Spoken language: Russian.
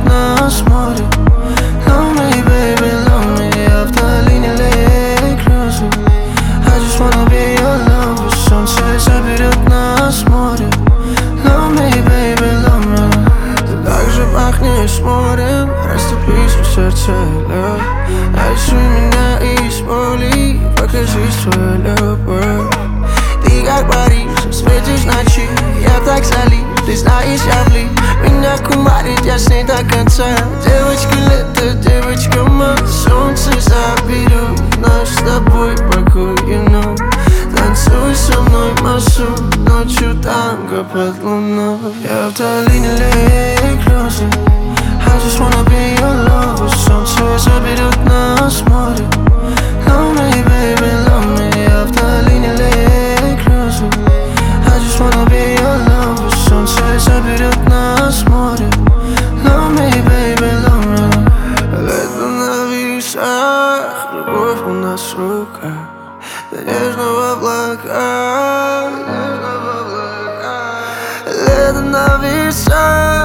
нас море. Love me, baby, love me. Автолиния Lake Music. I just wanna be your lover. Солнце заберет нас море. Love me, baby, love me. Ты так же пахнешь морем. Растопись в сердце лед. Нарисуй меня из боли. Покажи свою любовь. Ты как Париж, светишь ночи. Я так залит, ты знаешь, я влип. Меня кумарит, я с ней до конца. Девочка лето, девочка мать. Солнце заберет наш с тобой покой, you know. Танцуй со мной массу, ночью танго под луной. Я вдали Lake Music. I just wanna be your lover. Солнце заберет нас море. Love me, baby, love me. Я вдали Lake Music. I just wanna be your lover. Солнце заберет нас море. Love me, baby, love me. Лето на весах, любовь у нас в руках. До нежного облака, лето на весах.